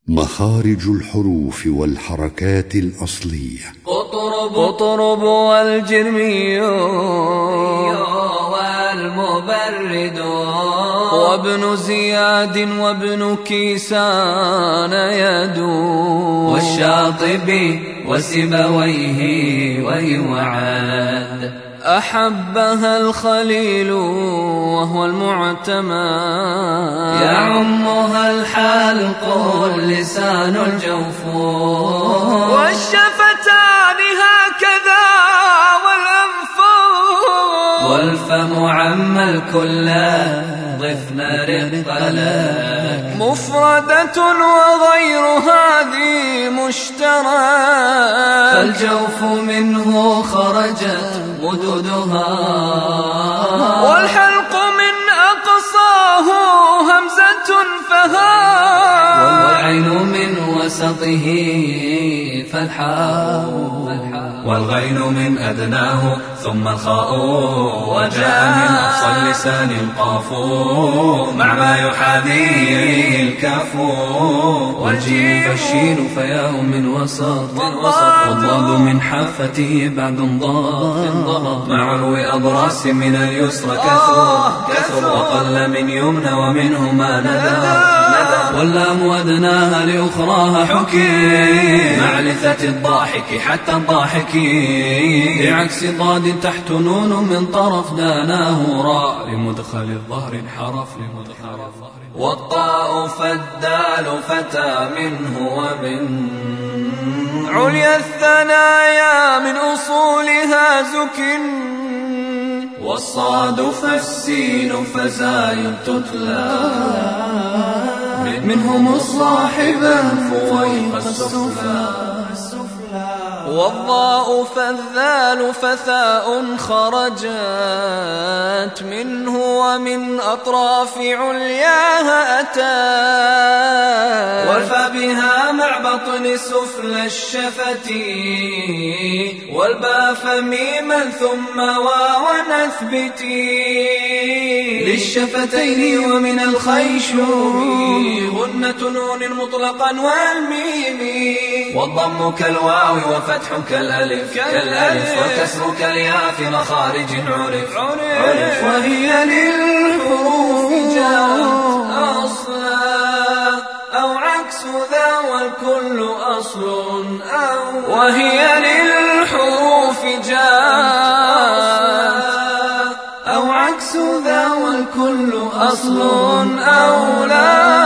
مخارج الحروف والحركات الأصلية. قطرب والجرمي والمبرد وابن زياد وابن كيسان يدو والشاطبي وسبويه ويوعد. أحبها الخليل وهو المعتمد يعمها الحلق اللسان الجوف والشفتان هكذا والأنف والفم عم الكل ضفن رق لك مفردة وغير هذه مشترك فالجوف منه خرجت مدودها والحلق من أقصاه همزة فها والعين من وسطه فالحاء والغين من أدناه ثم الخاء وجاء من أقصى اللسان القاف مع ما يحاذيه الكاف والجيم فالشين فياء من وسط والضاد من حافته بعد ضاد مع علو أضراس من اليسرى كثر وقل من يمنى ومنهما ندى واللام أدناها لأخراها حكي مع لثة الضاحك حتى الضاحك بعكس ضاد تحت نون من طرف داناه راء لمدخل الظهر انحرف والطاء فالدال فتى منه ومن عليا الثنايا من أصولها زكن والصاد فالسين فزاي تتلى منهم الصاحبا فويق السفلى والضاء فالذال فثاء خرجت منه ومن أطراف علياها أتت والفا بها مع بطن سفلى الشفة والباء فميما ثم واوا اثبتي للشفتين ومن الخيشوم غنة نون مطلقا والميم والضم كالواو وفتح كالألف والكسر كالياء في مخارج عرف وهي للحروف جاءت أصلا أو عكس ذا والكل أصل وهي للحروف جاءت أو عكس ذا والكل أصل أو لا